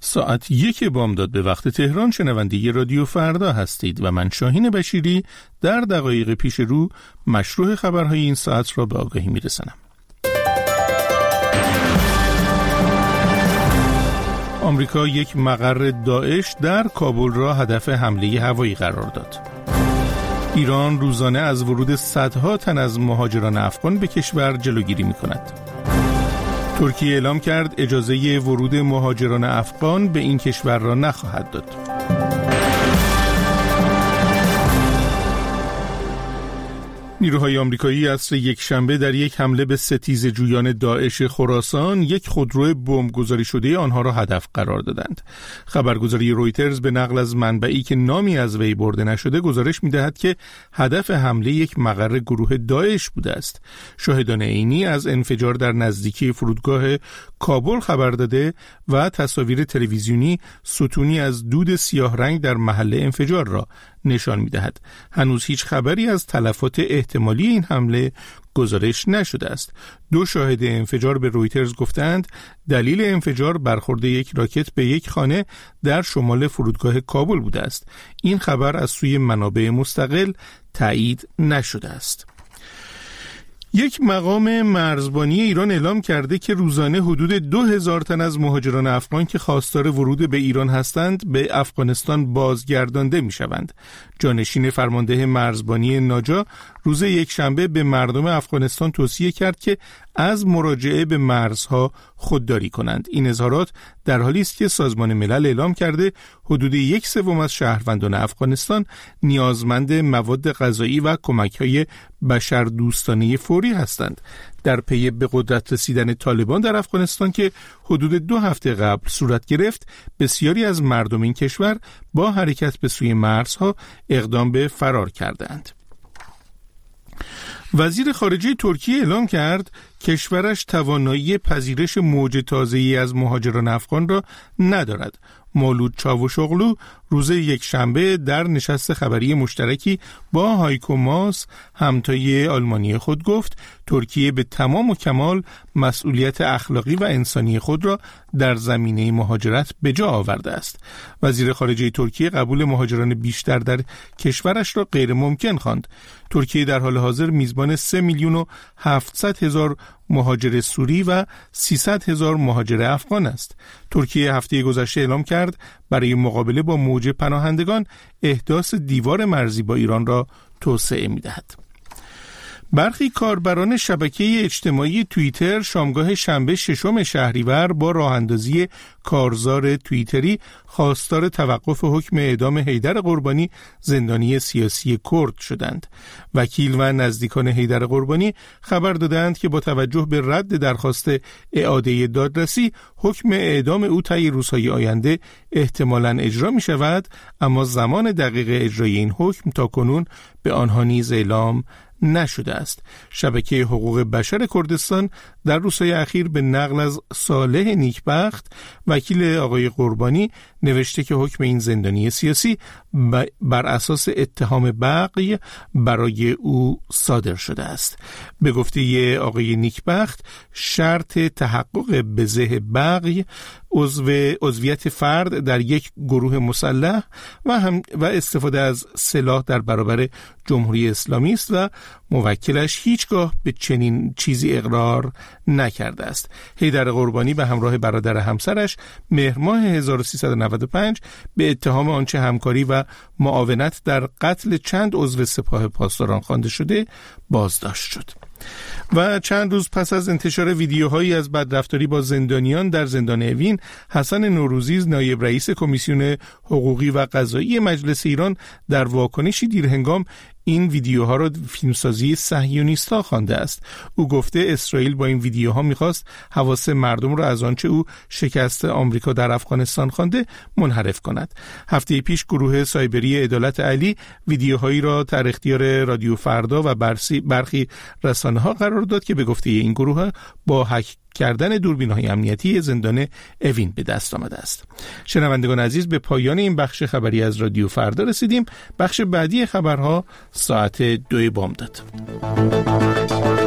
ساعت 1 بامداد به وقت تهران شنونده رادیو فردا هستید و من شاهین بشیری در دقایق پیش رو مشروع خبرهای این ساعت را به آگاهی میرسانم. آمریکا یک مقر داعش در کابل را هدف حمله هوایی قرار داد. ایران روزانه از ورود صدها تن از مهاجران افغان به کشور جلوگیری می‌کند. ترکیه اعلام کرد اجازه ورود مهاجران افغان به این کشور را نخواهد داد. نیروهای آمریکایی عصر یکشنبه در یک حمله به ستیز جویان داعش خراسان یک خودرو بمبگذاری شده آنها را هدف قرار دادند. خبرگزاری رویترز به نقل از منبعی که نامی از وی برده نشده گزارش می‌دهد که هدف حمله یک مقر گروه داعش بوده است. شاهدان عینی از انفجار در نزدیکی فرودگاه کابل خبر داده و تصاویر تلویزیونی ستونی از دود سیاه رنگ در محل انفجار را نشان می‌دهد. هنوز هیچ خبری از تلفات احتمالی این حمله گزارش نشده است. 2 شاهد انفجار به رویترز گفتند دلیل انفجار برخورد یک راکت به یک خانه در شمال فرودگاه کابل بوده است. این خبر از سوی منابع مستقل تایید نشده است. یک مقام مرزبانی ایران اعلام کرده که روزانه حدود 2000 تن از مهاجران افغان که خواستار ورود به ایران هستند به افغانستان بازگردانده می شوند. جانشین فرمانده مرزبانی ناجا روز یکشنبه به مردم افغانستان توصیه کرد که از مراجعه به مرزها خودداری کنند. این اظهارات در حالی است که سازمان ملل اعلام کرده حدود 1/3 از شهروندان افغانستان نیازمند مواد غذایی و کمک‌های بشردوستانه فوری هستند. در پی به قدرت رسیدن طالبان در افغانستان که حدود 2 هفته قبل صورت گرفت، بسیاری از مردم این کشور با حرکت به سوی مرزها اقدام به فرار کردند. وزیر خارجه ترکیه اعلام کرد کشورش توانایی پذیرش موج تازه‌ای از مهاجران افغان را ندارد. مولود چاوشوغلو روز یکشنبه در نشست خبری مشترکی با هایکو ماس همتای آلمانی خود گفت ترکیه به تمام و کمال مسئولیت اخلاقی و انسانی خود را در زمینه مهاجرت به جا آورده است. وزیر خارجه ترکیه قبول مهاجران بیشتر در کشورش را غیر ممکن خواند. ترکیه در حال حاضر میزبان 3,700,000 مهاجر سوری و 300,000 مهاجر افغان است. ترکیه هفته گذشته اعلام کرد برای مقابله با موج پناهندگان احداث دیوار مرزی با ایران را توسعه می‌دهد. برخی کاربران شبکه اجتماعی توییتر شامگاه شنبه 6 شهریور با راهاندازی کارزار توییتری خواستار توقف حکم اعدام حیدر قربانی زندانی سیاسی کرد شدند. وکیل و نزدیکان حیدر قربانی خبر دادند که با توجه به رد درخواست اعاده دادرسی حکم اعدام او طی روزهای آینده احتمالاً اجرا می شود، اما زمان دقیق اجرای این حکم تا کنون به آنها نیز اعلام نشده است. شبکه حقوق بشر کردستان در روزهای اخیر به نقل از صالح نیکبخت وکیل آقای قربانی نوشته که حکم این زندانی سیاسی بر اساس اتهام بغی برای او صادر شده است. به گفته آقای نیکبخت شرط تحقق بزه بغی عضویت فرد در یک گروه مسلح و استفاده از سلاح در برابر جمهوری اسلامی است و موکلش هیچگاه به چنین چیزی اقرار نکرده است. حیدر قربانی به همراه برادر همسرش مهر ماه 1395 به اتهام آنچه همکاری و معاونت در قتل چند عضو سپاه پاسداران خوانده شده بازداشت شد. و چند روز پس از انتشار ویدیوهایی از بدرفتاری با زندانیان در زندان اوین، حسن نوروزی نایب رئیس کمیسیون حقوقی و قضایی مجلس ایران در واکنشی دیرهنگام این ویدیوها را فیلمسازی صهیونیست‌ها خوانده است. او گفته اسرائیل با این ویدیوها می‌خواست حواس مردم را از آنچه او شکست آمریکا در افغانستان خوانده منحرف کند. هفته پیش گروه سایبری عدالت علی ویدیوهایی را در اختیار رادیو فردا و برخی رسانه‌ها قرار داد که به گفته این گروه با هک کردن دوربین‌های امنیتی زندان اوین به دست آمده است. شنوندگان عزیز، به پایان این بخش خبری از رادیو فردا رسیدیم. بخش بعدی خبرها ساعت 2 بامداد.